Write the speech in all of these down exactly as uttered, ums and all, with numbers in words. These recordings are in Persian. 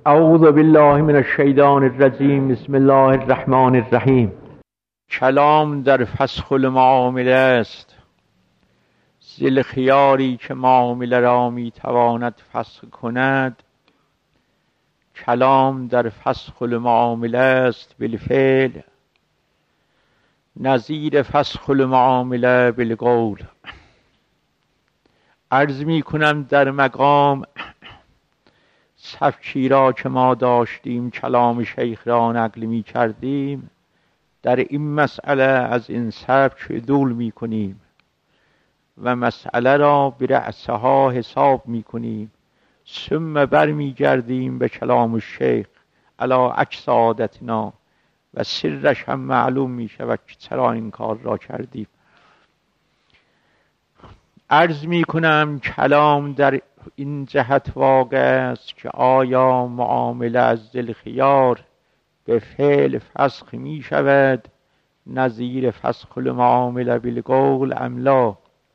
اعوذ بالله من الشیطان الرجیم. بسم الله الرحمن الرحیم. کلام در فسخ المعامله است. ذی خیاری که معامله را می تواند فسخ کند، کلام در فسخ المعامله است بالفعل، نظیر فسخ المعامله بالقول. عرض می کنم در مقام سبکی را که ما داشتیم کلام شیخ را نقل می کردیم، در این مسئله از این سبک عدول می کنیم و مسئله را برأسها حساب می کنیم، ثم بر می گردیم به کلام شیخ علی عکس عادتنا و سرش هم معلوم می شود که چرا این کار را کردیم. عرض می کنم کلام در این جهت واقع است که آیا معامله از ذی خیار به فعل فسخ می شود نظیر فسخ المعامله بالقول ام لا.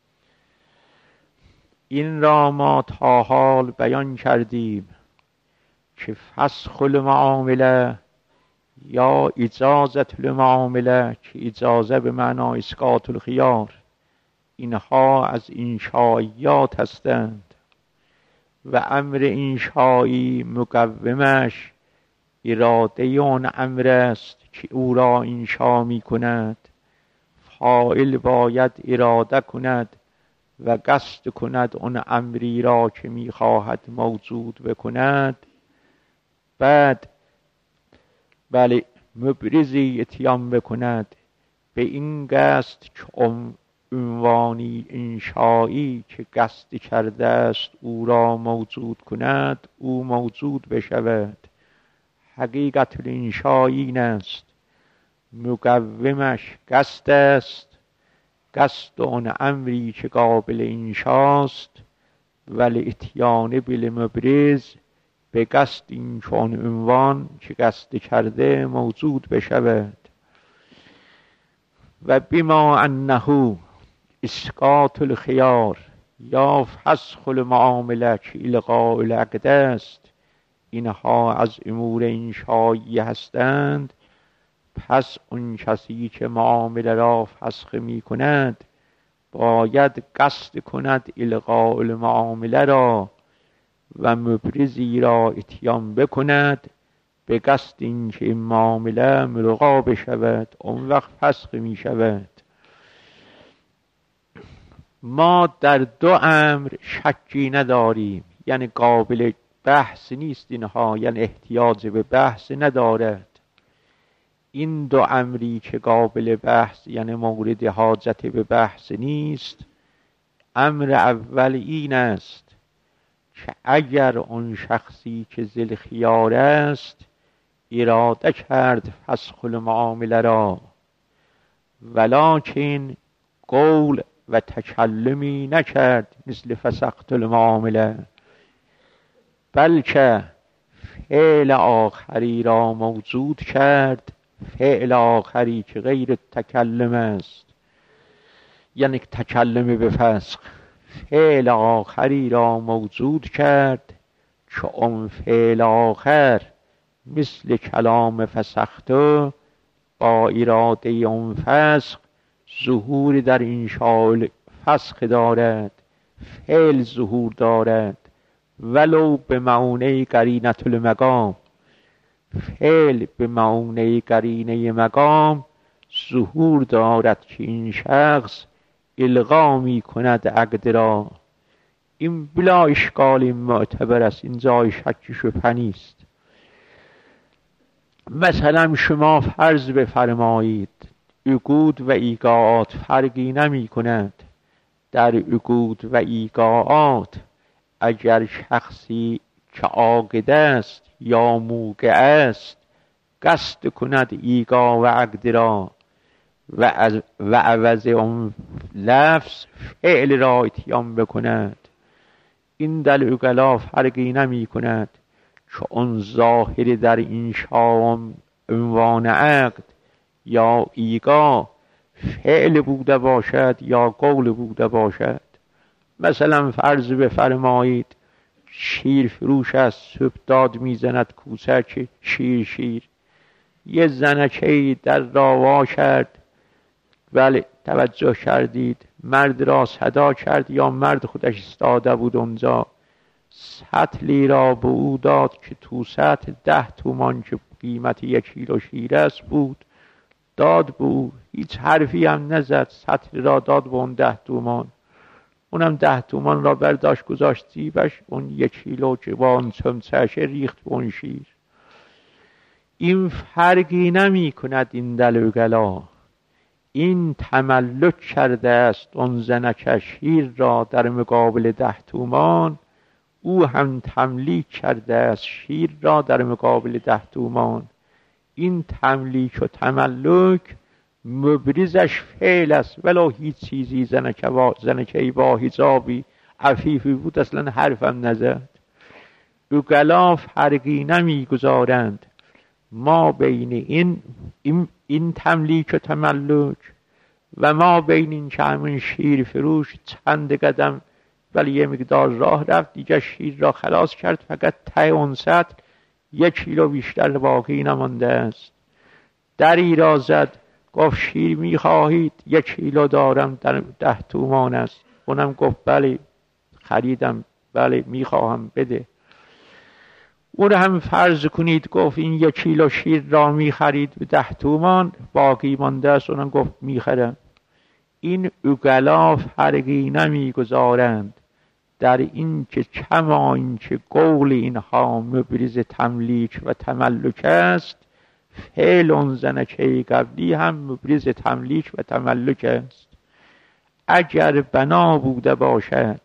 این را ما تا حال بیان کردیم که فسخ المعامله یا اجازت المعامله که اجازه به معنای اسقاط الخیار، اینها از انشائیات هستند و امر انشایی مقومش اراده اون امر است که او را انشا می کند. فاعل باید اراده کند و قصد کند اون امری را که می خواهد موجود بکند، بعد بله مبرزی اتیان بکند به این قصد که عنوانی انشایی که قصد کرده است او را موجود کند، او موجود بشود. حقیقت الانشایی این است، مقومش قصد است، قصد آن امری که قابل انشاست، ولی اتیان بالمبرز به قصد این چون عنوان که قصد کرده موجود بشود. و بما انه اسقاط الخیار یا فسخ المعامله که الغاء العقد است، اینها از امور انشایی هستند. پس اون کسی که معامله را فسخ می کند باید قصد کند الغاء المعامله را و مبرزی را اتیان بکند به قصد این که این معامله ملغا بشود، اون وقت فسخ می شود. ما در دو امر شکی نداریم، یعنی قابل بحث نیست اینها، یعنی احتیاج به بحث ندارد. این دو امری که قابل بحث یعنی مورد حاجت به بحث نیست، امر اول این است که اگر اون شخصی که ذی خیار است اراده کرد فسخ المعامله را، ولکن قول و تکلمی نکرد مثل فسخت المعامله، بلکه فعل آخری را موجود کرد، فعل آخری که غیر تکلم است، یعنی تکلم به فسخ، فعل آخری را موجود کرد که اون فعل آخر مثل کلام فسخته با اراده اون فسخ ظهور در انشاء فسخ دارد، فعل ظهور دارد ولو به معنی قرینة المقام، فعل به معنی قرینه مقام ظهور دارد که این شخص الغا می کند عقد را. این بلا اشکال معتبر است، این جای شک شبهه نیست. مثلا شما فرض بفرمایید عقود و ایقاعات فرقی نمی کند. در عقود و ایقاعات اگر شخصی که عاقد است یا موقع است قصد کند ایقاع و عقد را و از و عوض اون لفظ فعل را اتیان بکند، این در عقلا فرقی نمی کند که اون ظاهر در انشاء عنوان عقد یا ایقاع فعل بوده باشد یا قول بوده باشد. مثلا فرض بفرمایید شیر فروش است، صبح داد میزند کوسک شیر شیر. یه زنکه‌ای در را وا کرد، بله توجه کردید، مرد را صدا کرد یا مرد خودش ایستاده بود اونجا. سطلی را به او داد که تو سطل ده تومان که قیمت یک کیلو شیر است بود، داد به او، هیچ حرفی هم نزد، سطل را داد به اون ده تومان. اونم ده تومان را برداشت گذاشت جیبش، اون یک کیلو که با اون چمچه‌اش ریخت به اون شیر. این فرقی نمی کند این دلوگلا، این تملک کرده است اون زنک شیر را در مقابل ده تومان، او هم تملیک کرده است شیر را در مقابل ده تومان. این تملیک و تملک مبرزش فعل است، ولو هیچ چیزی زنکه با زنکه‌ای با حجابی عفیفی بود اصلا حرفم نزد. اوغلا فرقی نمی گذارند ما بین این این, این تملیک و تملک و ما بین این که همین شیر فروش چند قدم ولی یه مقدار راه رفت، دیگه شیر را خلاص کرد، فقط ته اون سطل یک کیلو بیشتر باقی نمانده است. دری را زد، گفت شیر میخواهید؟ یک کیلو دارم، در ده تومان است. اونم گفت بله خریدم، بله میخواهم بده. اون هم فرض کنید گفت این یک کیلو شیر را میخرید به ده تومان، باقی مانده است. اونم گفت میخرم. این اوغلا فرقی نمیگذارند در این که کما این که قول اینها مبرز تملیک و تملک است، فعل اون زنکه قبلی هم مبرز تملیک و تملک است. اگر بنا بوده باشد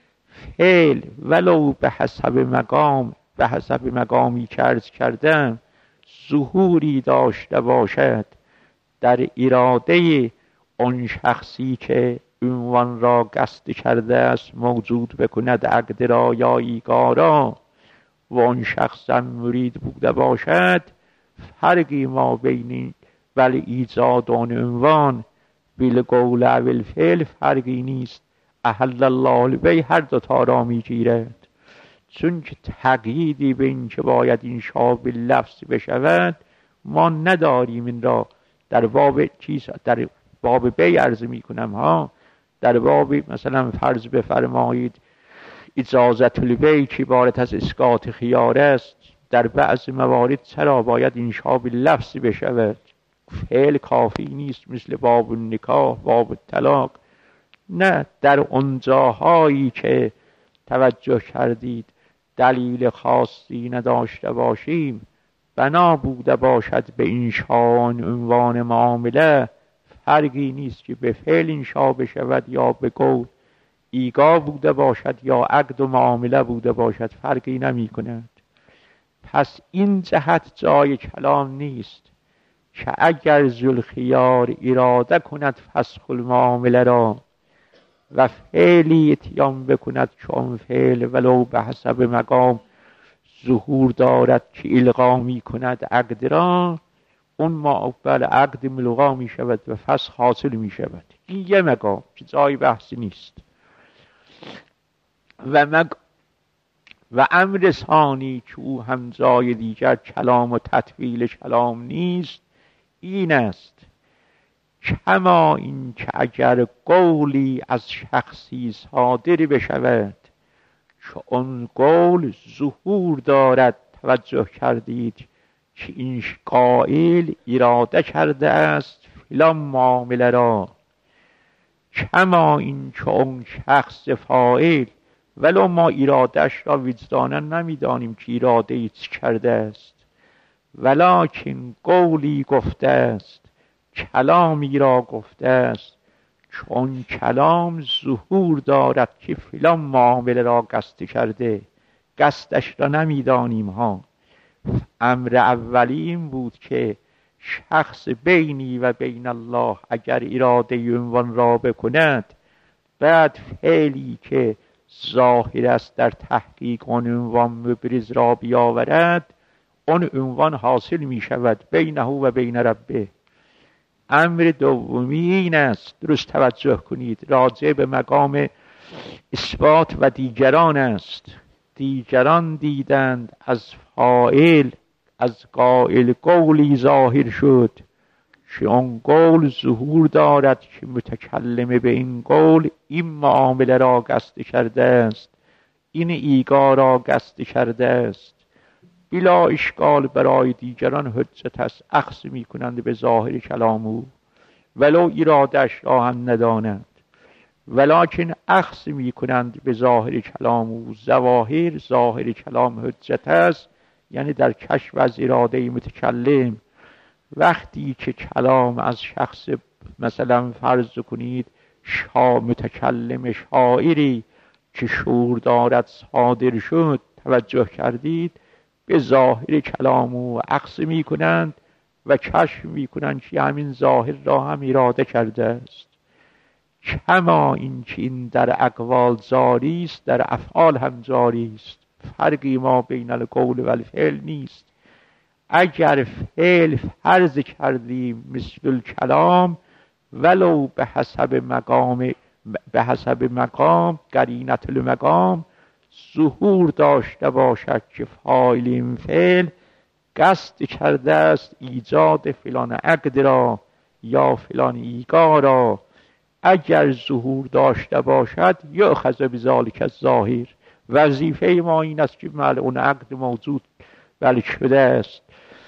فعل ولو به حسب مقام، به حسب مقامی که عرض کردم ظهوری داشته باشد در اراده اون شخصی که عنوان را قصد کرده است موجود بکند عقد را یا ایگارا، و اون شخص هم مرید بوده باشد، فرقی ما بین ولی ایجاد اون عنوان بالقول و بالفعل فرقی نیست. احل الله البیع هر دو تا را میگیرد، چون که تقییدی به این که باید این شاب لفظ بشود ما نداریم. این را در باب چیز در باب بیع عرض می کنم ها، در باب مثلا فرض بفرمایید اجازت البیع که عبارت از اسقاط خیار است، در بعض موارد چرا باید این شاب لفظ بشود؟ فعل کافی نیست مثل باب النکاح، باب طلاق. نه، در اونجاهایی که توجه کردید دلیل خاصی نداشته باشیم، بنا بوده باشد به انشاء عنوان معامله، فرقی نیست که به فعل انشاء بشود یا به قول، ایگا بوده باشد یا عقد و معامله بوده باشد، فرقی نمی کند. پس این جهت جای کلام نیست که اگر ذوالخیار اراده کند فسخ المعامله را و فعلی اتیان بکند چون فعل ولو به حسب مقام ظهور دارد که الغا می کند عقد را، اون معقبل عقد ملغا می شود و فسخ حاصل می شود. این یه مقام که جای بحثی نیست. و مق... و امر ثانی که او هم جای دیگر کلام و تطویل کلام نیست این است کما این که اگر قولی از شخصی صادر بشود که اون قول ظهور دارد، توجه کردید که این قائل اراده کرده است فلان معامله را، کما این که اون شخص فاعل ولو ما ارادهش را وجدانا نمیدانیم که اراده ایچ کرده است، ولکن قولی گفته است، کلامی را گفته است، چون کلام ظهور دارد که فلان معامله را قصد کرده، قصدش را نمیدانیم ها. امر اولی این بود که شخص بینی و بین الله اگر اراده عنوان را بکند، بعد فعلی که ظاهر است در تحقیق اون عنوان مبرز را بیاورد، اون عنوان حاصل می شود بینه و بین ربه. امر دومی این است، درست توجه کنید، راجع به مقام اثبات و دیگران است. دیگران دیدند از فاعل، از قائل قولی ظاهر شد که آن قول ظهور دارد که متکلم به این قول این معامله را قصد کرده است، این ایگا را قصد کرده است. بلا اشکال برای دیگران حجت است، اخذ می کنند به ظاهر کلام او ولو ارادش را هم ندانند، ولکن اخذ می کنند به ظاهر کلام او. ظواهر ظاهر کلام حجت است، یعنی در کشف از اراده متکلم. وقتی که کلام از شخص مثلا فرض کنید شا متکلم شاعری که شعور دارد صادر شد، توجه کردید به ظاهر کلام او اخذ می کنند و کشف می کنند که همین ظاهر را هم اراده کرده است. کما این که این در اقوال جاری است در افعال هم جاری است، فرقی ما بین القول و الفعل نیست. اگر فعل فرض کردیم مثل الکلام ولو به حسب مقام به حسب مقام قرینت المقام ظهور داشته باشد که فاعل این فعل قصد کرده است ایجاد فلان عقد را یا فلان ایگا را، اگر ظهور داشته باشد یؤخذ بذلک الظاهر. وظیفه ما این است که بله اون عقد موجود بله شده است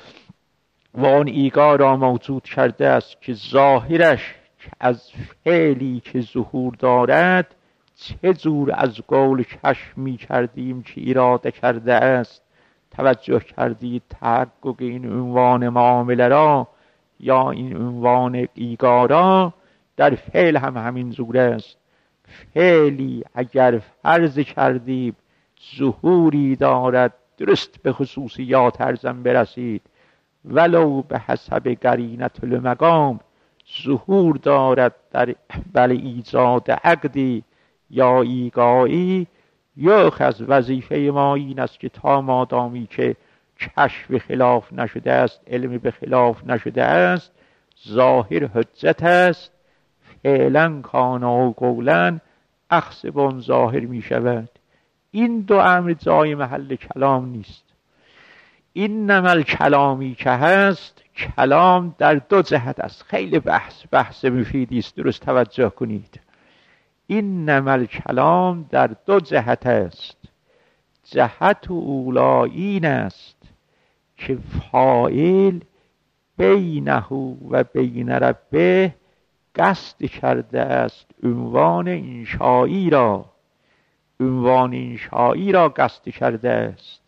و اون ایگا را موجود کرده است که ظاهرش از فعلی که ظهور دارد چه جور از قول کشف می کردیم که اراده کرده است. توجه کردید تحقق این عنوان معامله را یا این عنوان ایگا را در فعل هم همین جور است. فعلی اگر فرض کردیم ظهوری دارد، درست به خصوصیات ارزم برسید، ولو به حسب قرینت المقام ظهور دارد در بل ایجاد عقدی یا ایگایی، یؤخذ. وظیفه ما این است که تا مادامی که کشف خلاف نشده است، علم به خلاف نشده است، ظاهر حجت است. فعلا کانا و قولا اخذ بون ظاهر می شود. این دو امر جای محل کلام نیست. این نمل کلامی که هست، کلام در دو جهت است. خیلی بحث بحث مفیدی است، درست توجه کنید. این نمل کلام در دو جهت است. جهت اولا این است که فاعل بینه و بین ربه قصد کرده است عنوان انشایی را، عنوان انشایی را قصد کرده است،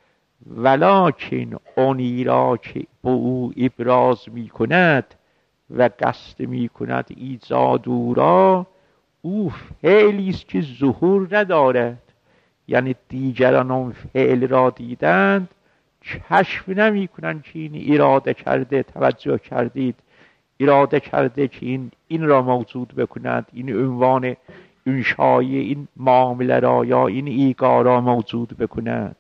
ولکن اونی را که به او ابراز می کند و قصد می کند ایجاد او را، او فعلی است که ظهور ندارد. یعنی دیگران اون فعل را دیدند، کشف نمی کنند که این اراده کرده. توجه کردید اراده کرده که این این را موجود بکند، این عنوان انشایی این معامله را یا این ایگا را موجود بکند.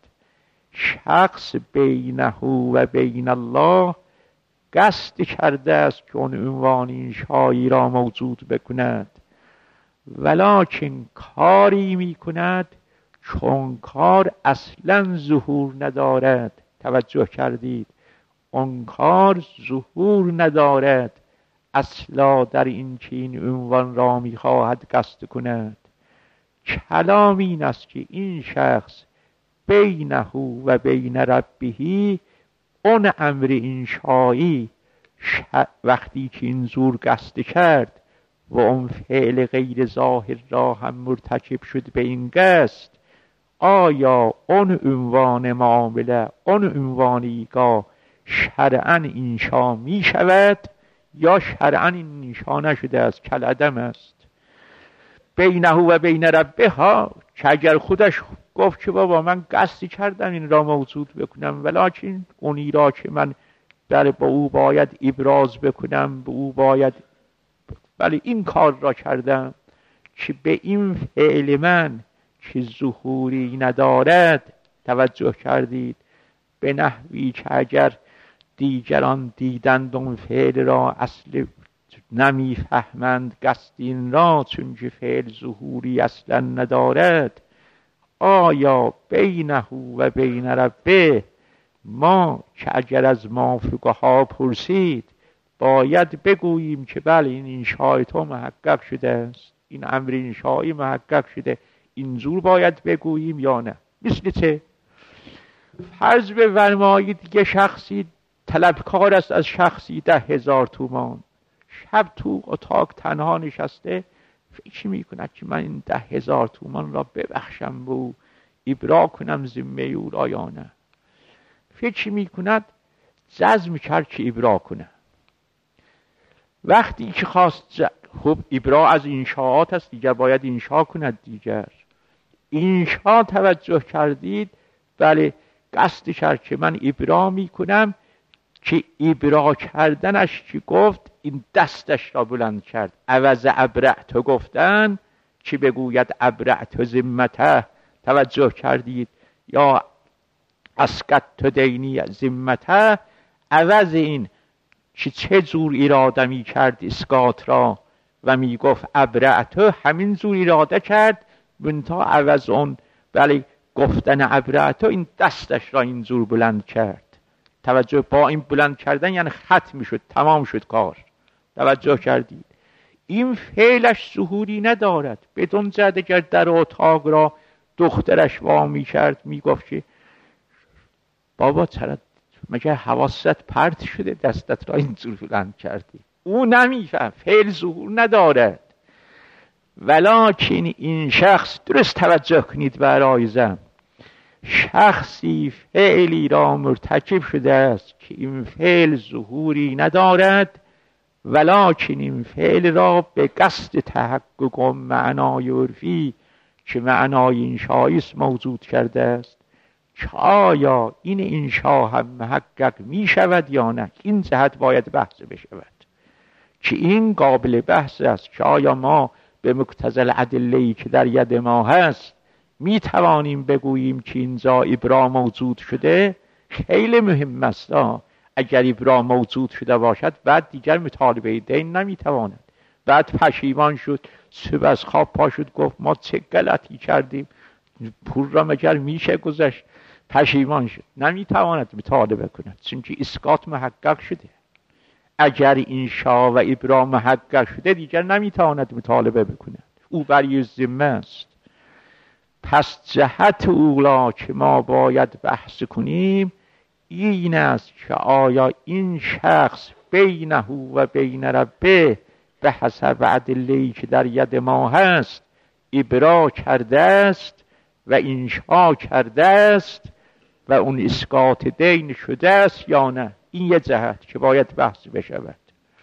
شخص بینه و بین الله قصد کرده است که اون عنوان انشایی را موجود بکند، ولکن کاری می کند چون کار اصلا ظهور ندارد. توجه کردید اون کار ظهور ندارد اصلا در این که این عنوان را می خواهد قصد کند. کلام این است که این شخص بینه و بین ربه اون امر انشایی وقتی که این زور قصد کرد و اون فعل غیر ظاهر را هم مرتکب شد به این قصد، آیا اون عنوان معامله اون عنوان ایگا شرعاً انشا می شود یا شرعاً این انشا نشده است، کالعدم است. بینه و بین ربه ها که اگر خودش گفت که بابا من قصدی کردم این را موجود بکنم، ولکن اونی را که من در با او باید ابراز بکنم، به او باید ولی این کار را کردم که به این فعل من که ظهوری ندارد. توجه کردید به نحوی که اگر دیگران دیدند اون فعل را اصل نمیفهمند قصد این را، چون که فعل ظهوری اصلا ندارد، آیا بینه و بین ربه، ما که اگر از مافوقه ها پرسید باید بگوییم که بله این انشای تو محقق شده است، این امر انشایی محقق شده، اینجور باید بگوییم یا نه؟ مثل چه؟ فرض بفرمایید یه شخصی طلبکار است از شخصی ده هزار تومان، شب تو اتاق تنها نشسته فکر میکند که من این ده هزار تومان را ببخشم و او ابرا کنم ذمه او را یا نه. فکر میکند جزم کرد که ابرا کنه. وقتی که خواست ج... خب ابرا از انشاءات است دیگر، باید انشا کند دیگر. انشا توجه کردید، بله قصد کرد که من ابرا میکنم، که ابرا کردنش که گفت این دستش را بلند کرد. عوض ابرعت گفتن که بگوید ابرعت ذمته، توجه کردید، یا اسقط دینی ذمته، عوض این که چه جور اراده می کرد اسقاط را و می گفت ابرعت، همین جور اراده کرد، منتها عوض اون بله گفتن ابرعت این دستش را این جور بلند کرد. توجه، با این بلند کردن یعنی ختم می شد، تمام شد کار. توجه کردید این فعلش ظهوری ندارد. بدون جد اگر در اتاق را دخترش وامی کرد می گفت که بابا چرا مگه حواست پرت شده دستت را اینجور بلند کردی، او نمیفهم، فعل ظهور ندارد. ولکن این شخص، درست توجه کنید برایزم، شخصی فعلی را مرتکب شده است که این فعل ظهوری ندارد، ولکن این فعل را به قصد تحقق معنای عرفی که معنای انشایی است موجود کرده است. که آیا این انشا هم محقق می شود یا نه؟ این جهت باید بحث بشود که این قابل بحث است که آیا ما به مقتضی الادله‌ای که در ید ما هست می توانیم بگوییم که اینجا ابرا موجود شده. خیلی مهم است. اگر ابرا موجود شده باشد بعد دیگر مطالبه دین نمی تواند. بعد پشیمان شد، صبح از خواب پا شد گفت ما چه غلطی کردیم، پول را مگر میشه گذشت، پشیمان شد، نمی تواند مطالبه کند چون که اسقاط محقق شده. اگر انشا و ابرا محقق شده دیگر نمی تواند مطالبه بکند، او بری ذمه است. پس جهت اولا که ما باید بحث کنیم این است که آیا این شخص بینه و بین ربه به حسب ادله‌ای که در ید ما هست ابرا کرده است و انشا کرده است و اون اسقاط دین شده است یا نه؟ این یه جهت که باید بحث بشود.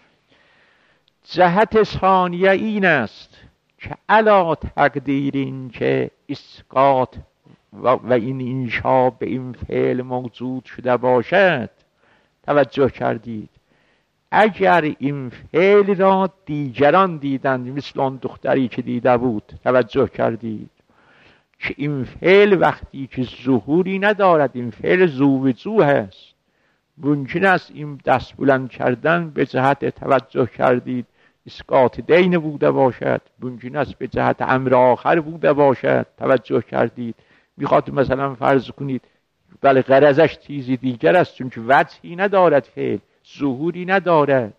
جهت ثانیه این است که علا تقدیر این که اسقاط و, و این انشا به این فعل موجود شده باشد، توجه کردید، اگر این فعل را دیگران دیدند مثل اون دختری که دیده بود، توجه کردید که این فعل وقتی که ظهوری ندارد، این فعل ذو وجوه است، ممکن است این دست بلند کردن به جهت توجه کردید اسقاط دین بوده باشد، ممکن است به جهت امر آخر بوده باشد، توجه کردید. میخواد مثلا فرض کنید بله غرضش چیزی دیگر است، چون که وجهی ندارد، فعل ظهوری ندارد.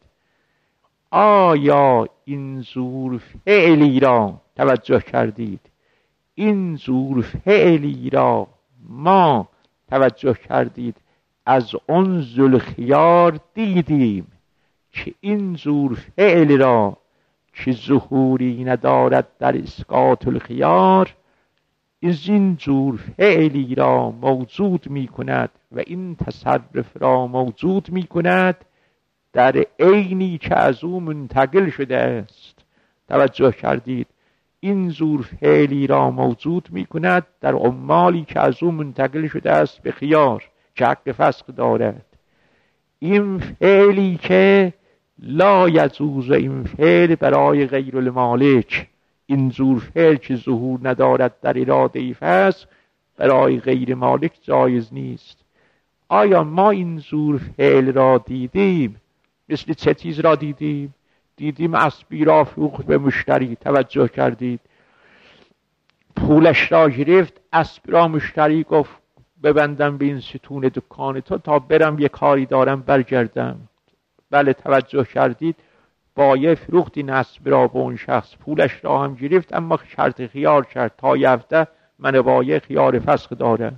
آیا این ظهور فعلی را، توجه کردید، این ظهور فعلی را ما توجه کردید از اون ذوالخیار دیدیم که این ظهور فعل را که ظهوری ندارد در اسقاط الخیار، این ظهور فعلی را موجود می کند و این تصرف را موجود می کند در عینی که از او منتقل شده است. توجه کردید، این ظهور فعلی را موجود می کند در عمالی که از او منتقل شده است به خیار که حق فسخ دارد. این فعلی که لا یجوز این فعل برای غیر المالک، این ظهور فعل که ظهور ندارد در اراده فسخ برای غیر مالک جایز نیست. آیا ما این ظهور فعل را دیدیم؟ مثل چه چیز را دیدیم؟ دیدیم اسبی را فروخت به مشتری، توجه کردید، پولش را گرفت، اسب را مشتری گفت ببندم به این ستون دکان تو تا برم یه کاری دارم برگردم. بله توجه کردید، بایع فروخت این اسب را به اون شخص، پولش را هم گرفت، اما شرط خیار کرد تا یه هفته من بایع خیار فسخ دارم.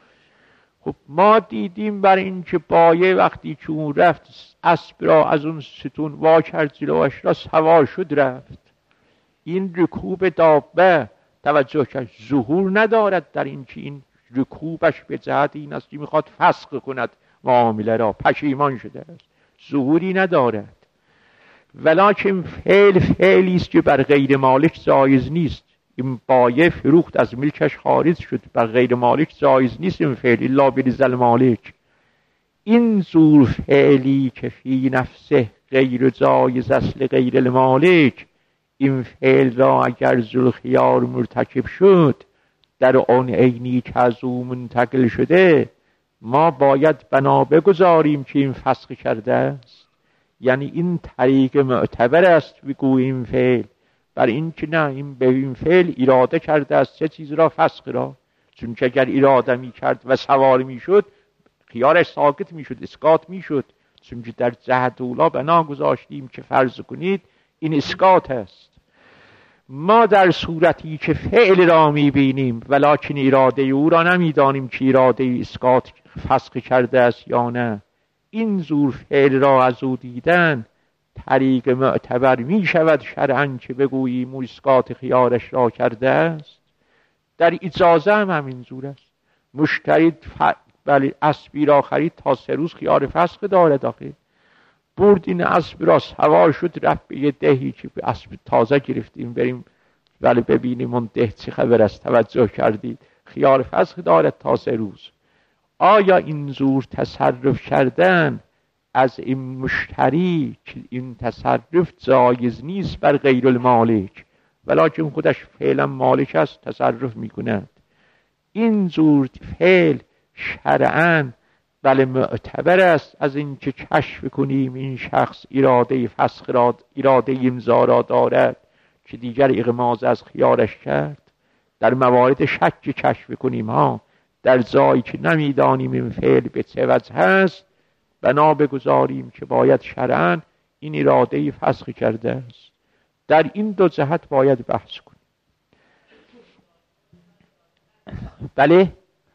خب ما دیدیم بر این که بایع وقتی که اون رفت اسب را از اون ستون وا کرد جلوش را سوار شد رفت. این رکوب دابه توجه کرد ظهور ندارد در این که این رکوبش به جهت این است که میخواد فسخ کند معامله را، پشیمان شده است، ظهوری ندارد. ولکن فعل فعلی است که بر غیر مالک جایز نیست. این بایع فروخت از ملکش خارج شد، بر غیر مالک جایز نیست این فعل الا برضا المالک. این زور فعلی که فی نفسه غیر جایز اصل غیر المالک، این فعل را اگر ذوالخیار مرتکب شد در آن عینی که از او منتقل شده، ما باید بنا بگذاریم که این فسخ کرده است. یعنی این طریق معتبر است بگوییم فعل، بر این که نه این به این فعل اراده کرده است چه چیز را؟ فسخ را. چون که اگر اراده می کرد و سوار می شد خیارش ساکت می شد، اسقاط می شد. چون که در جهت اولا بنا گذاشتیم که فرض کنید این اسقاط است. ما در صورتی که فعل را می بینیم ولکن اراده او را نمی دانیم که اراده اسقاط فسخ کرده است یا نه، این زور فعل را از او دیدن طریق معتبر می شود شرعاً که بگوییم اسقاط خیارش را کرده است. در اجازه هم همین زور است. مشتری ف... بله اسبی را خرید تا سه روز خیار فسخ دارد، آخه برد این اسب را سوار شد رفت به یه دهی که به اسب تازه گرفتیم بریم ولی ببینیم اون ده چه خبر است. توجه کردید خیار فسخ دارد تا سه روز. آیا این زور تصرف کردن از این مشتری که این تصرف جایز نیست بر غیر المالک ولکن خودش فعلا مالک است تصرف میکند؟ این زور فعل شرعاً بله معتبر است از این که کشف کنیم این شخص اراده فسخ را، اراده امضا را دارد که دیگر اغماض از خیارش کرد. در موارد شک کشف کنیم ها، در جایی که نمیدانیم این فعل به چه وجه هست بنا بگذاریم که باید شرعاً این اراده فسخ کرده است. در این دو جهت باید بحث کنیم. بله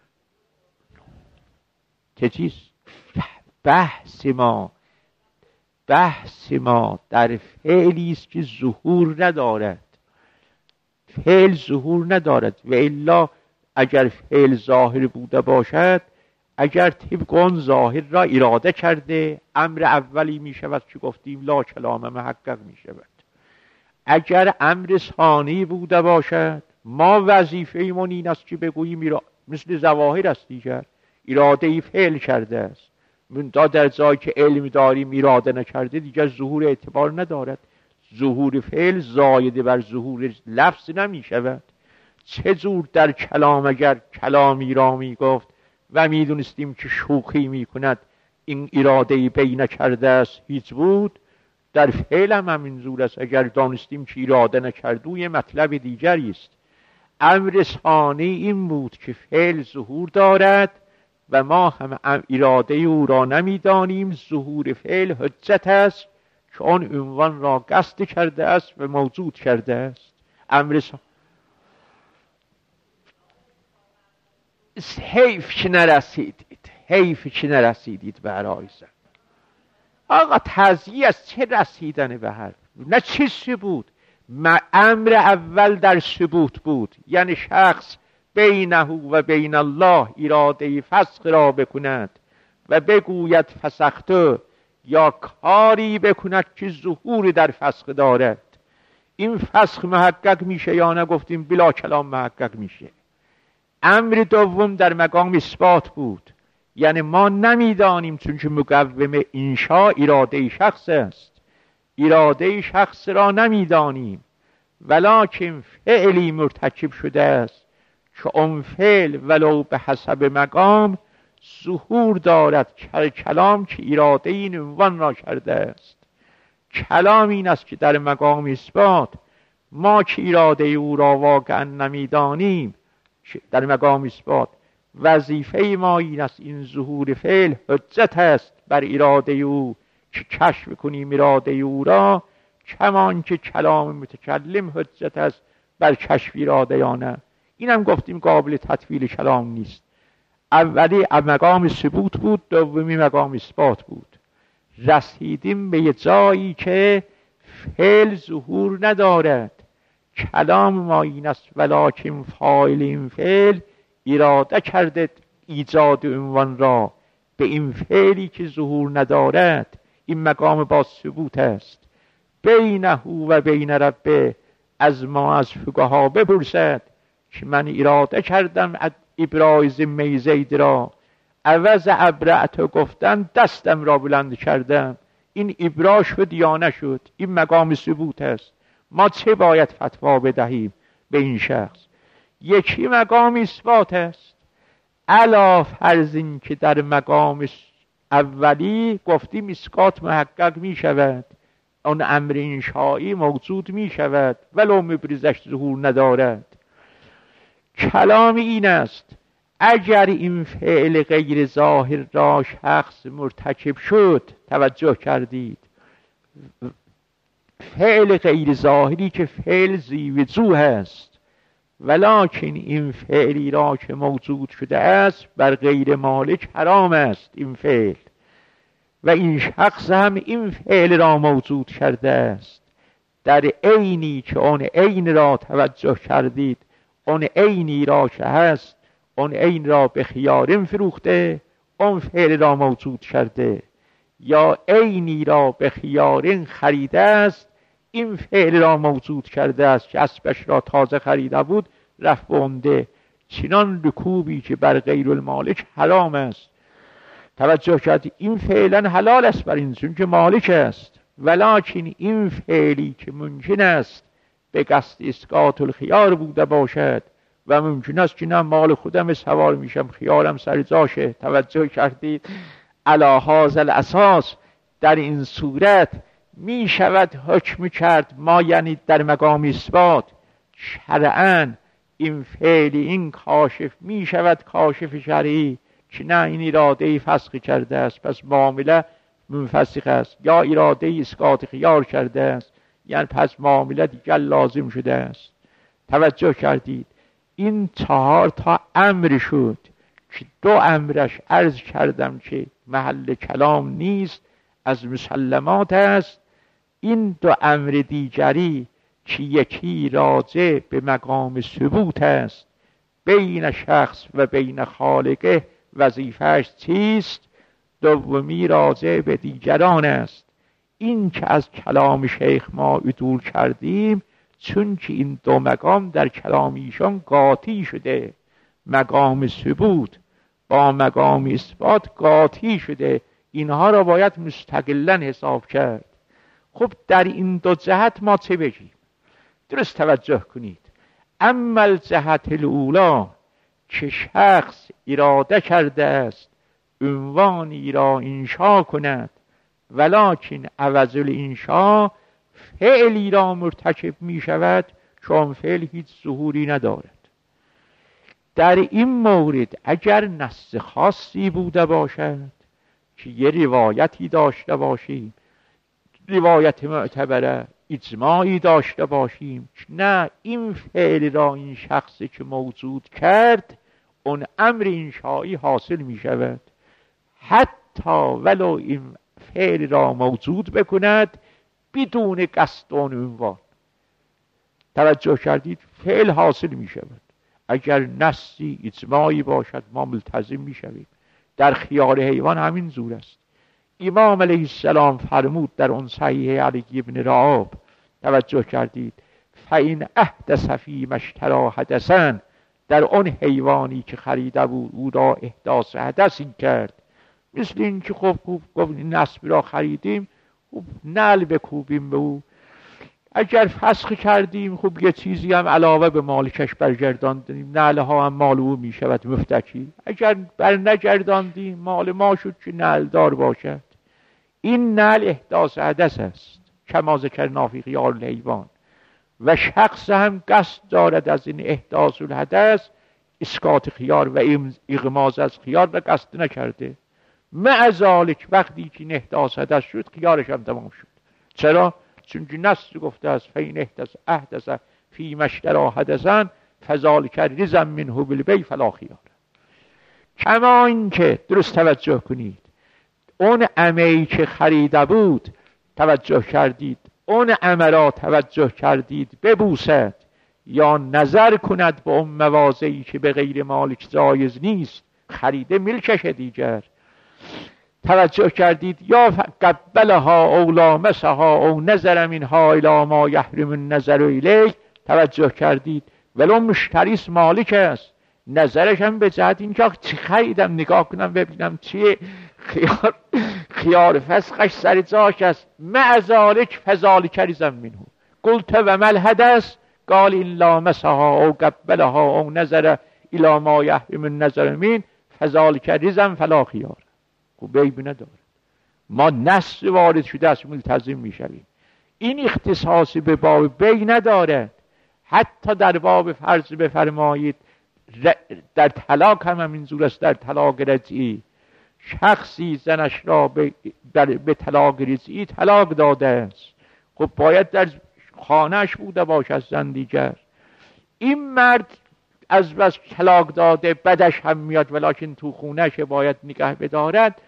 چه چیز؟ بحث ما بحث ما در فعلی است که ظهور ندارد. فعل ظهور ندارد و الا اگر فعل ظاهر بوده باشد، اگر طبق آن ظاهر را اراده کرده، امر اولی می شود که گفتیم لا کلام محقق می شود. اگر امر ثانی بوده باشد، ما وظیفه ایمون این است که بگوییم مثل ظواهر است دیگر اراده فعل کرده است. من تا در جایی که علم داریم اراده نکرده دیگر ظهور اعتبار ندارد. ظهور فعل زاید بر ظهور لفظ نمی شود. چه جور در کلام اگر کلامی را می گفت و می دونستیم که شوخی می کند این اراده بین کرده است هیچ بود، در فعل هم همین زور است. اگر دانستیم که اراده نکرده یه مطلب دیگری است. امر ثانی این بود که فعل ظهور دارد و ما هم اراده او را نمیدانیم. ظهور فعل حجت است که آن عنوان را قصد کرده است و موجود کرده است. امر ثانی حیف که نرسیدید، حیف که نرسیدید به عرایزم. آقا تزییع از چه رسیدن به حرف؟ نه چه ثبوت؟ امر اول در ثبوت بود، یعنی شخص بینه و بین الله اراده فسخ را بکند و بگوید فسخته، یا کاری بکند که ظهور در فسخ دارد. این فسخ محقق میشه یا نه؟ گفتیم بلا کلام محقق میشه. امر دوم در مقام اثبات بود، یعنی ما نمیدانیم چون که مقوم انشاء اراده شخص است، اراده شخص را نمیدانیم، ولکن فعلی مرتکب شده است که اون فعل ولو به حسب مقام ظهور دارد. کلام که اراده این عنوان را کرده است. کلام این است که در مقام اثبات ما که اراده او را واقعا نمیدانیم در مقام اثبات وظیفه ما این است این ظهور فعل حجت است بر اراده او که کشف کنیم اراده او را، کمان که کلام متکلم حجت است بر کشف اراده یا نه. این هم گفتیم قابل تطویل کلام نیست. اولی مقام ثبوت بود، دومی مقام اثبات بود. رسیدیم به یه جایی که فعل ظهور ندارد. کلام ما این است ولکن فاعل این فعل اراده کرده ایجاد عنوان را به این فعلی که ظهور ندارد. این مقام با ثبوت است. بینه و بین ربه، از ما از فقها بپرسد که من اراده کردم ابراز میزید را، عوض ابرعت گفتن دستم را بلند کردم. این ابرا شد یا نشد؟ این مقام ثبوت است. ما چه باید فتوا بدهیم به این شخص؟ یکی مقام اثبات است. علا فرض این که در مقام اولی گفتیم اسقاط محقق می شود، اون امر انشایی موجود می شود ولو مبرزش ظهور ندارد. کلام این است اگر این فعل غیر ظاهر را شخص مرتکب شد، توجه کردید، فعل غیر ظاهری که فعل ذی وجوه است، ولکن این فعلی را که موجود شده است بر غیر مالک حرام است این فعل، و این شخص هم این فعل را موجود کرده است در عینی که اون عین را توجه کردید، اون عینی را که هست اون عین را به خیارم فروخته، اون فعل را موجود کرده، یا عینی را به خیارم خریده است، این فعل را موجود کرده است که اسبش را تازه خریده بود رفت بونده. چنان رکوبی که بر غیر المالک حرام است. توجه کرد این فعلا حلال است بر این چون که مالک است، ولکن این فعلی که ممکن است به قصد اسقاط الخیار بوده باشد و ممکن است که نه مال خودم سوار میشم خیارم سر جاشه. توجه کردید؟ علی هذا الاساس در این صورت می شود حکم کرد ما، یعنی در مقام اثبات شرعاً این فعل این کاشف می شود کاشف شرعی که نه این اراده فسخ کرده است پس معامله منفسخ است، یا اراده اسقاط خیار کرده است یعنی پس معامله دیگر لازم شده است. توجه کردید؟ این چهار تا امر شد که دو امرش عرض کردم که محل کلام نیست، از مسلمات است. این دو امر دیگری که یکی راجع به مقام ثبوت است، بین شخص و بین خالقه وظیفهش چیست، دومی راجع به دیگران است. این که از کلام شیخ ما عدول کردیم چون که این دو مقام در کلام ایشان قاطی شده، مقام ثبوت با مقام اثبات قاطی شده، اینها را باید مستقلاً حساب کرد. خب در این دو جهت ما چه بگیم؟ درست توجه کنید. اما الجهت الاولی که شخص اراده کرده است عنوانی را انشا کند، ولکن عوض الانشا فعلی را مرتکب می شود چون فعل هیچ ظهوری ندارد. در این مورد اگر نص خاصی بوده باشد که یه روایتی داشته باشیم، روایت معتبره، اجماعی داشته باشیم، نه این فعل را این شخصی که موجود کرد اون امر انشایی حاصل می شود، حتی ولو این فعل را موجود بکند بدون قصد و عنوان. توجه کردید؟ فعل حاصل می شود. اگر نصی اجماعی باشد ما ملتزم می شویم. در خیال حیوان همین زور است. امام علیه السلام فرمود در اون صحیح علی ابن رعاب، توجه کردید؟ فین احدث فی ما اشتری حدثا، در اون حیوانی که خریده بود او را احداث حدثی کرد، مثل این که خب خوب گفت این نسب را خریدیم خب نعل بکوبیم به او، اگر فسخ کردیم خب یه چیزی هم علاوه به مالکش برگرداندیم، نعل ها هم مال او می شود مفتکی، اگر بر نگرداندیم مال ما شد که نعل دار باشد. این نعل احداث حدث است کما ذکرنا فی خیال الحیوان. و شخص هم قصد دارد از این احداث الحدث اسقاط خیار و اغماض از خیار را قصد نکرده. مع ذالک وقتی که این احداث حدث شد خیارش هم تمام شد. چرا؟ چون نص گفته است فین احدث احدث فی مشترا حدثا فذالک رزا منه بالبیع فلا خیار. کما این که درست توجه کنید، اون عمه‌ای که خریده بود توجه کردید، اون عمه را توجه کردید ببوسد یا نظر کند به اون مواضعی که به غیر مالک جایز نیست، خریده ملکش دیگر، توجه کردید یا قبلها او لامسها او نظر منها الی ما یحرم النظر الیه، توجه کردید ولو مشتریس مالک است، نظرش هم به جهت اینکه چی خریدم نگاه کنم ببینم چیه، خیار خیار فسخش سر جاش است. مع ذالک فذالک رزا منه. قلت و ما الحدث قال این لامسها او قبلها او نظر الی ما یحرم النظر من فذالک رزا فلا خیار. خب بیب نداره، ما نص وارد شده است ملتزم میشویم. این اختصاصی به باب بی نداره. حتی در باب فرض بفرمایید در طلاق هم همینجور است. در طلاق رجعی شخصی زنش را به, به طلاق رجعی طلاق داده است، خب باید در خانهش بوده باشد زن دیگر. این مرد از بس طلاق داده بدش هم میاد ولیکن تو خونهش باید نگه بدارد.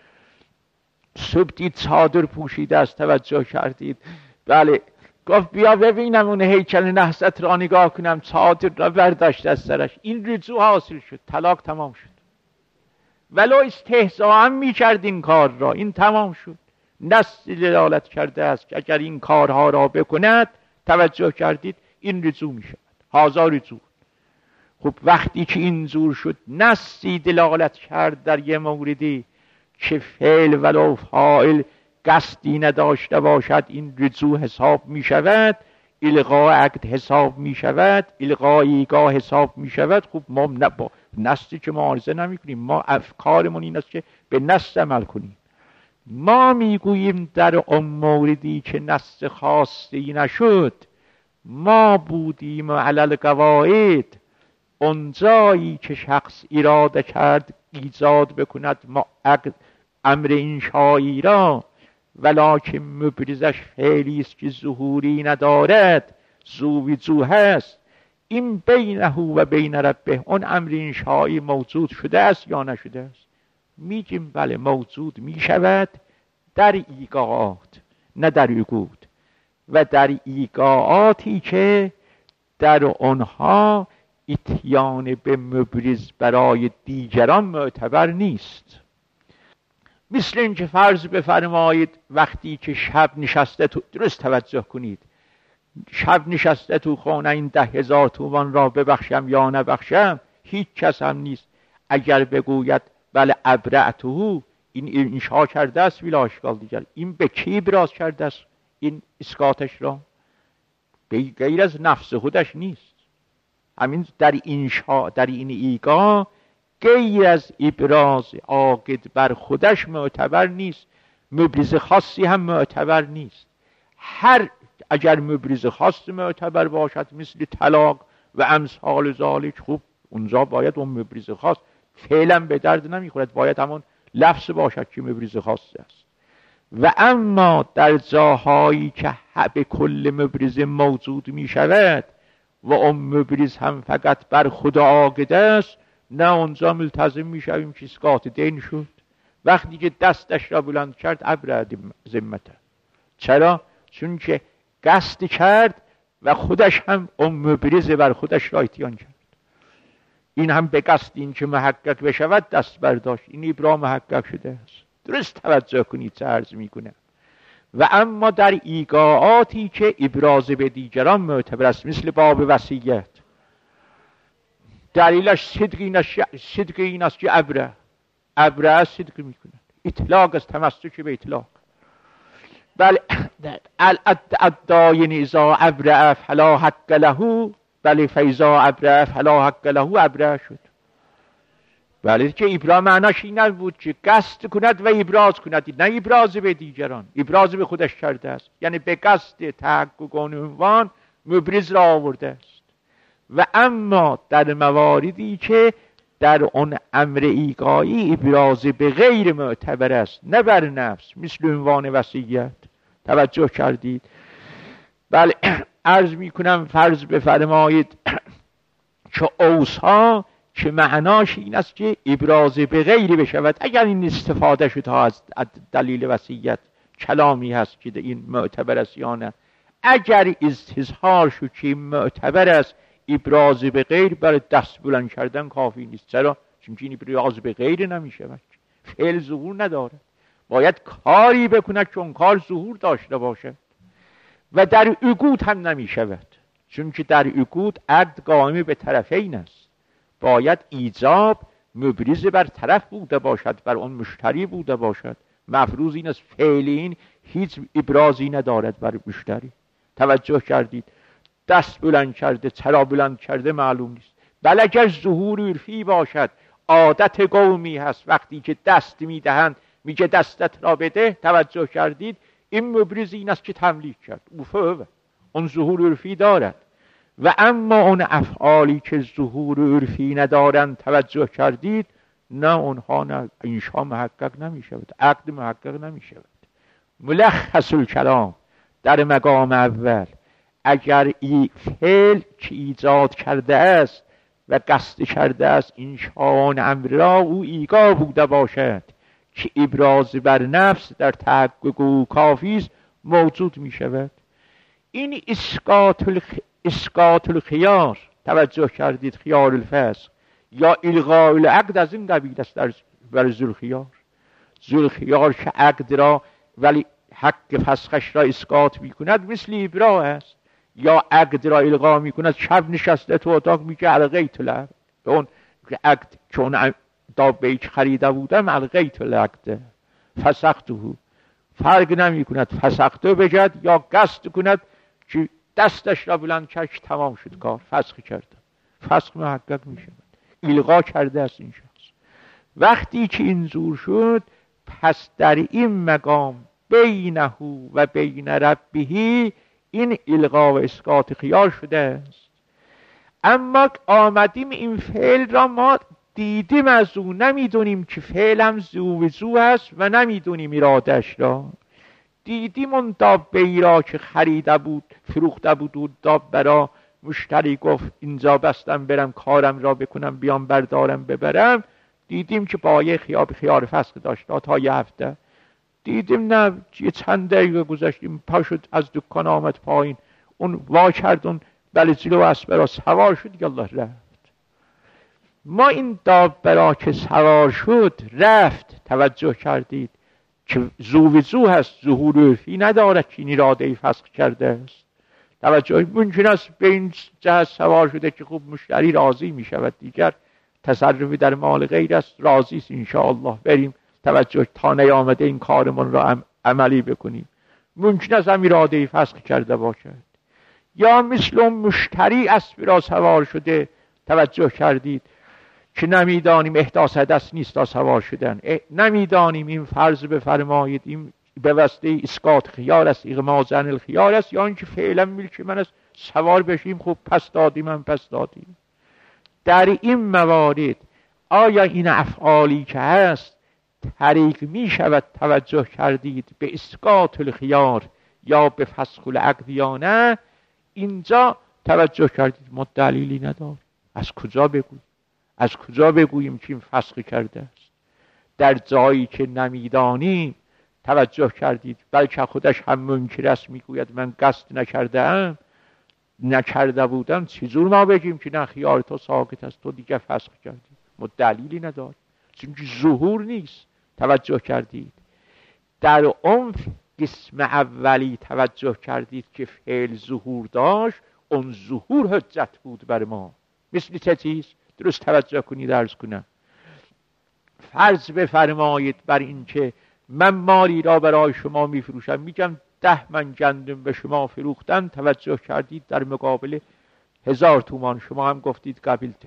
صبح دید چادر پوشیده است، توجه کردید، بله، گفت بیا ببینم اون هیکل نحست را نگاه کنم، چادر را برداشت از سرش. این رجوع حاصل شد، طلاق تمام شد. ولو استهزاء هم میکرد این کار را، این تمام شد. نص دلالت کرده است که اگر این کارها را بکند، توجه کردید، این رجوع میشود، هازا رجوع. خب وقتی که این زور شد، نصی دلالت کرد در یه موردی که فعل ولو فاعل قصدی نداشته باشد، این رجوع حساب می شود، الغاء عقد حساب می شود، الغاء ایگاه حساب می شود. خب ما با نصی که معارضه نمی کنیم، ما افکارمون این است که به نص عمل کنیم. ما می گوییم در اون موردی که نص خاصی نشد، ما بودیم علی القواعد، اونجایی که شخص اراده کرد ایجاد بکند ما عقد امر انشایی را، ولکن مبرزش فعلی است که ظهوری ندارد، زووجو هست، این بینه و بین ربه اون امر انشایی موجود شده است یا نشده است؟ میگیم بله موجود میشود در ایقاعات نه در عقود، و در ایقاعاتی که در آنها اتیان به مبرز برای دیگران معتبر نیست. مثل اینکه فرض بفرمایید وقتی که شب نشسته تو، درست توجه کنید، شب نشسته تو خانه این ده هزار تومان را ببخشم یا نبخشم، هیچ کس هم نیست. اگر بگوید بله ابرعته، این انشا کرده است بلا اشکال دیگر. این به کی ابراز کرده است این اسقاطش را؟ به غیر از نفس خودش نیست. همین در انشا، در این ایگاه غیر از ابراز عاقد بر خودش معتبر نیست، مبرز خاصی هم معتبر نیست. هر اگر مبرز خاص معتبر باشد مثل طلاق و امثال ذالک، خوب اونجا باید اون مبرز خاص فعلا به درد نمیخورد، باید همون لفظ باشد که مبرز خاص است. و اما در جاهایی که به کل مبرز موجود می شود و اون مبرز هم فقط بر خدا عاقد است، نه اونجا ملتزم می شویم که اسقاط دین شد. وقتی که دستش را بلند کرد ابرأ ذمته. چرا؟ چون که قصد کرد و خودش هم اون مبرز بر خودش را اتیان کرد. این هم به قصد این که محقق بشود دست برداشت، این ابرام محقق شده است. درست توجه کنید چه عرض میکنه. و اما در ایقاعاتی که ابراز به دیگران معتبر است، مثل باب وصیت، دلیلش صدق این است که ابره ابره صدق میکنه، اطلاق است، تمسک به اطلاق. بل الداین اذا ابره فلا حق له، بله فاذا ابره فلا حق له، ابره شد. بله که ابراز معناش این نبود که قصد کند و ابراز کند، نه ابراز به دیگران، ابراز به خودش کرده است. یعنی به قصد تحقق عنوان مبرز را آورده است. و اما در مواردی که در اون امر ایقایی ابراز به غیر معتبر است، نه بر نفس، مثل عنوان وصیت. توجه کردید؟ بله، عرض می کنم فرض بفرمایید که اوصا که معناش این است که ابراز به غیر بشود. اگر این استفاده شد ها از دلیل وصیت کلامی هست که این معتبر است یا نه، اگر استظهار شد که معتبر است، ابراز به غیر برای دست بلند کردن کافی نیست. چرا؟ چون این ابراز به غیر نمی شود، فعل ظهور نداره، باید کاری بکند که اون کار ظهور داشته باشه. و در عقود هم نمی شود، چون که در عقود عقد قائم به طرفین است، باید ایجاب مبرز بر طرف بوده باشد، بر اون مشتری بوده باشد. مفروض این است فعلین هیچ ابرازی ندارد بر مشتری. توجه کردید؟ دست بلند کرده، چرا بلند کرده معلوم نیست. بله اگر ظهور عرفی باشد، عادت قومی هست وقتی که دست میدهند میگه دستت را بده. توجه کردید؟ این مبرز این است که تملیک کرد، او فوق اون ظهور عرفی دارد. و اما اون افعالی که ظهور عرفی ندارند، توجه کردید، نه اونها نه انشا محقق نمی شود، عقد محقق نمی شود. ملخص الکلام در مقام اول، اگر این فعل که ایجاد کرده است و قصد کرده است انشاء امر را او ایقا بوده باشد که ابراز بر نفس در تحقق او کافی است، موجود می شود. این اسقاط الخ... اسقاط الخیار، توجه کردید، خیار الفسق یا الغاء العقد از این قبیل است در بر ذوالخیار. ذوالخیار که عقد را ولی حق فسخش را اسقاط می کند، مثل ابراء است. یا عقد را الغا می کند، شب نشسته تو اتاق میگه الغیت العقد، به اون عقد چون دابه که خریده بودم الغیت العقد فسخته، فرق نمی کند فسخته بگد یا قصد کند که دستش را بلند کرد که تمام شد کار، فسخ کرده. فسخ محقق می شود، الغا کرده است این شخص. وقتی که این زور شد، پس در این مقام بینه و بین ربه این الغا و اسقاط خیار شده است. اما آمدیم این فعل را ما دیدیم از او، نمیدونیم که فعل هم زو و زو هست و نمیدونیم ارادش را. دیدیم اون دابه ای را که خریده بود، فروخته بود، و دابه را مشتری گفت اینجا بستم برم کارم را بکنم بیام بردارم ببرم. دیدیم که با یه خیار خیار فسخ داشت تا یه هفته. دیدیم نه یه چند دقیقه گذاشتیم پا شد از دکان آمد پایین، اون وا کرد اون بله جلو اسب را سوار شد، یالله رفت. ما این دابه را که سوار شد رفت، توجه کردید که زو و زو هست، ظهور عرفی ندارد که این اراده فسخ کرده است. توجه ممکن است به این جهت سوار شده که خوب مشتری راضی می شود، دیگر تصرفی در مال غیر است، راضی است انشاءالله بریم توجه تا نیامده این کارمون را هم عملی بکنیم. ممکن است هم اراده فسخ کرده باشد. یا مثل اون مشتری اسب را سوار شده، توجه کردید، که نمیدانیم احداث حدث نیست تا سوار شدن، نمیدانیم این فرض بفرمایید این به واسطه اسقاط خیار است، اغماض عن الخیار است، یا اینکه فعلا ملک من است، سوار بشیم خب پس دادیم هم پس دادیم. در این موارد آیا این افعالی که هست طریق می شود توجه کردید به اسقاط الخیار یا به فسخ العقد یا نه؟ اینجا توجه کردید ما دلیلی نداریم. از کجا بگوییم؟ از کجا بگوییم که این فسخ کرده است؟ در جایی که نمیدانیم، توجه کردید، بلکه خودش هم منکر است، میگوید من قصد نکردم، نکرده بودم، چجور ما بگیم که نه خیار تو ساکت است، تو دیگه فسخ کردی؟ ما دلیلی نداریم، چون که ظهور نیست. توجه کردید در اون قسم اولی توجه کردید که فعل ظهور داشت، اون ظهور حجت بود بر ما. مثل چه چیز؟ درست توجه کنید عرض کنم. فرض بفرمایید بر این که من مالی را برای شما میفروشم، میگم ده من گندم به شما فروختن، توجه کردید در مقابل هزار تومان، شما هم گفتید قبیلته.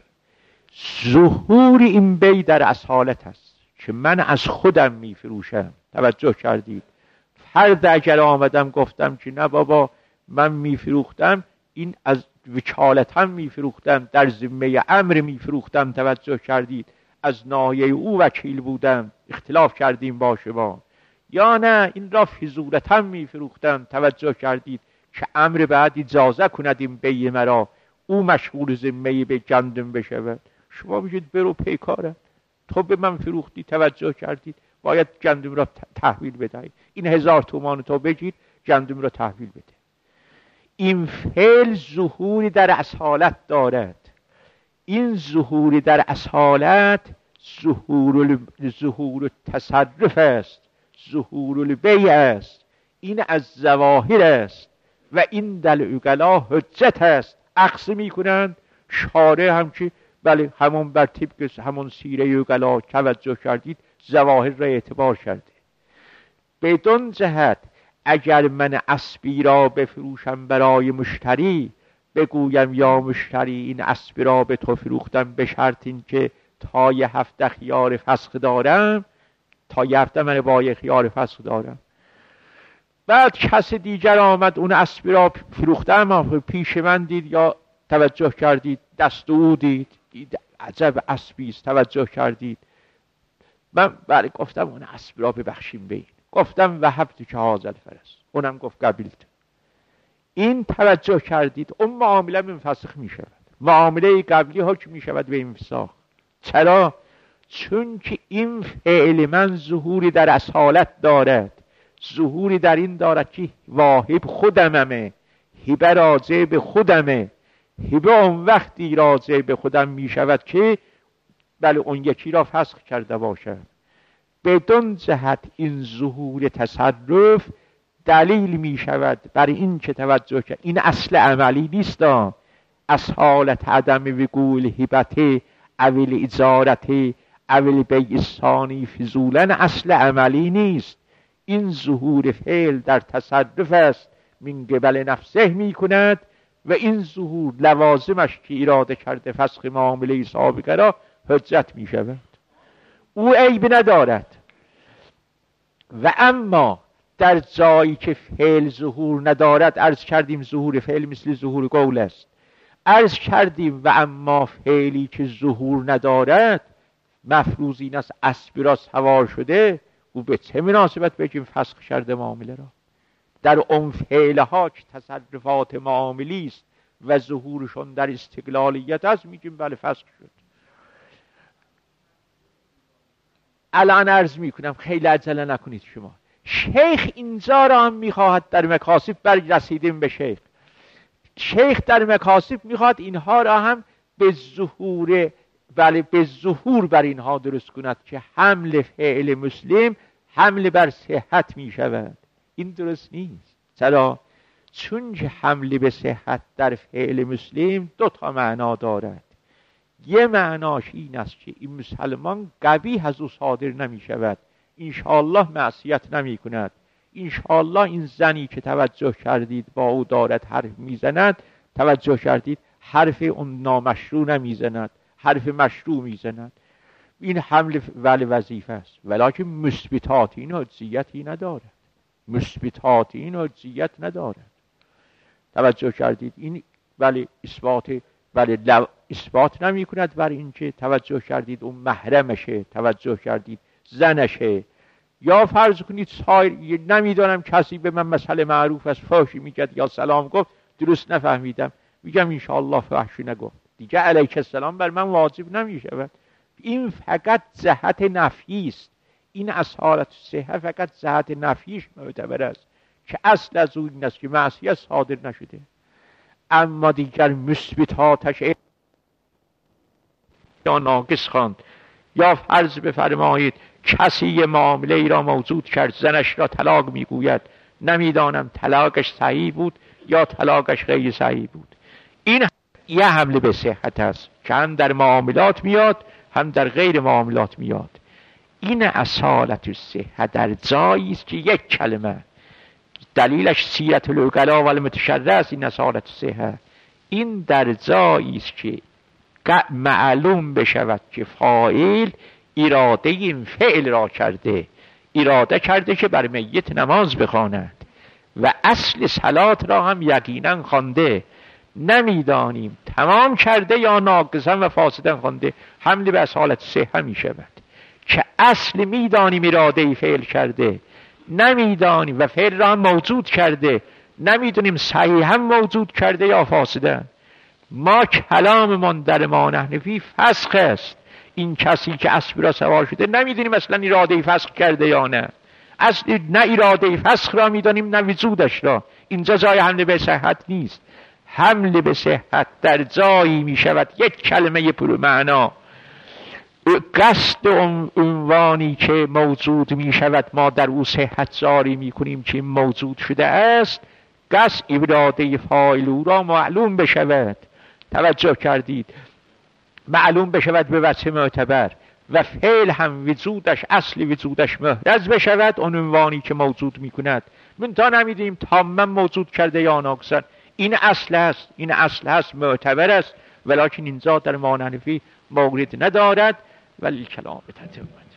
ظهور این بی در اصالت است که من از خودم میفروشم. توجه کردید فرد اگر آمدم گفتم که نه بابا من میفروختم، این از وکالتم میفروختم، در ذمه امر میفروختم، توجه کردید، از ناحیه او وکیل بودم، اختلاف کردیم با شما. یا نه این را فضولتم میفروختم، توجه کردید، که امر بعد اجازه کند این بیع مرا، او مشغول ذمه به گندم بشود. شما بگید برو پیکارم، تو به من فروختی، توجه کردید، باید گندم را تحویل بدهی، این هزار تومان تو بگیر، گندم را تحویل بده. این فعل ظهوری در اصالت دارد. این ظهوری در اصالت ظهور ظهور تصرف است، ظهور البیع است. این از ظواهر است و این در عقلا حجت است. عکس میکنند شارع هم که بله همون بر طبق همون سیره عقلا توجه کردید ظواهر را اعتبار کرده. بدون جهت اگر من اسبی را بفروشم برای مشتری، بگویم یا مشتری این اسبی را به تو فروختم به شرط این که تا یه هفته خیار فسخ دارم، تا یه هفته من با یه خیار فسخ دارم. بعد کس دیگر آمد اون اسبی را فروختم، پیش من دید یا توجه کردید دست او دید، دید عجب اسبی است، توجه کردید. من بله گفتم اون اسبی را ببخشیم بین، گفتم وهبت که هذا الفرس، اونم گفت قبیلت. این توجه کردید اون معامله منفسخ می شود، معامله قبلی حکم می شود به انفساخ. چرا؟ چون که این فعل من ظهوری در اصالت دارد، ظهوری در این دارد که واهب خودممه، هبه راجع به خودمه، هبه اون وقتی راجع به خودم می شود که بله اون یکی را فسخ کرده باشد. بدون جهت این ظهور تصرف دلیل می شود بر این که توجه کرد این اصل عملی نیست، اصالت عدم وقوع هبته اول اجارته اول بیع ثانی فضولا اصل عملی نیست. این ظهور فعل در تصرف است، من قبل نفسه می کند و این ظهور لوازمش که اراده کرده فسخ معامله سابقه را حجت می شود، او عیب ندارد. و اما در جایی که فعل ظهور ندارد، عرض کردیم ظهور فعل مثل ظهور قول است، عرض کردیم و اما فعلی که ظهور ندارد مفروض این است اسبی را سوار شده، او به چه مناسبت بگیم فسخ کرده معامله را؟ در اون فعلها که تصرفات معاملی است و ظهورشون در استقلالیت است میگیم بله فسخ شد. الان عرض میکنم خیلی عجله نکنید شما. شیخ اینجا را هم میخواهد در مکاسب، بر رسیدیم به شیخ، شیخ در مکاسب میخواد اینها را هم به ظهور بله به ظهور بر اینها درست کند که حمل فعل مسلم حمل بر صحت می شود. این درست نیست. چرا؟ چون که حمل به صحت در فعل مسلم دو تا معنا دارد. یه معناش این است که این مسلمان قبیح از او صادر نمی شود، انشاءالله معصیت نمی کند، انشاءالله این زنی که توجه کردید با او دارد حرف می زند، توجه کردید حرف اون نامشروع نمی زند، حرف مشروع می زند. این حمل ولی وظیفه است، ولیکن مثبتات این حجیتی ندارد، مثبتات این حجیت ندارد. توجه کردید این ولی اثبات ولی اثبات نمی کند بر این که توجه کردید اون محرمشه، توجه کردید زنشه، یا فرض کنید سایر نمیدانم کسی به من مسئله معروف است فحشی میگد یا سلام گفت درست نفهمیدم، میگم انشاءالله فحشی نگفت، دیگه علیک السلام بر من واجب نمیشود. این فقط جهت نفی است، این اصالت صحه فقط جهت نفیش معتبر است که اصل از اون این است که معصیت صادر نشده. اما دیگر مثبتاتش یا ناقص خواند، یا فرض بفرمایید کسی یه معامله ای را موجود کرد، زنش را طلاق میگوید، نمیدانم طلاقش صحیح بود یا طلاقش غیر صحیح بود. این یه حمله به صحت است که هم در معاملات میاد هم در غیر معاملات میاد. این اصالت صحت در جایی است که یک کلمه دلیلش سیرت العقلا و المتشرع است. این اصالت صحت این در جایی است که معلوم بشود که فاعل اراده این فعل را کرده، اراده کرده که بر میت نماز بخواند و اصل صلات را هم یقینا خوانده. نمیدانیم تمام کرده یا ناقصا و فاسدا خوانده، حمل به حالت صحه می شود که اصل میدانیم اراده فعل کرده، نمیدانیم و فعل را هم موجود کرده، نمیدونیم صحیحا موجود کرده یا فاسدا. ما کلاممان در ما نحنفی فسخ است. این کسی که اسب را سوار شده نمیدونیم اصلا اراده فسخ کرده یا نه، اصل نه اراده فسخ را میدانیم نه وجودش را. اینجا جای حمل به صحت نیست. حمل به صحت در جایی میشود یک کلمه پر معنا، قصد عنوانی که موجود میشود ما در او صحت جاری میکنیم که موجود شده است، قصد اراده فاعل او را معلوم بشود. توجه کردید؟ معلوم بشود به وجه معتبر و فعل هم وجودش اصل وجودش محرز بشود اون عنوانی که موجود میکند. من تا نمیدیم تماما موجود کرده یا ناقصا. این اصل است، این اصل است، معتبر است، ولکن اینجا در ما حنفی مورد ندارد. ولی کلام به تتمت.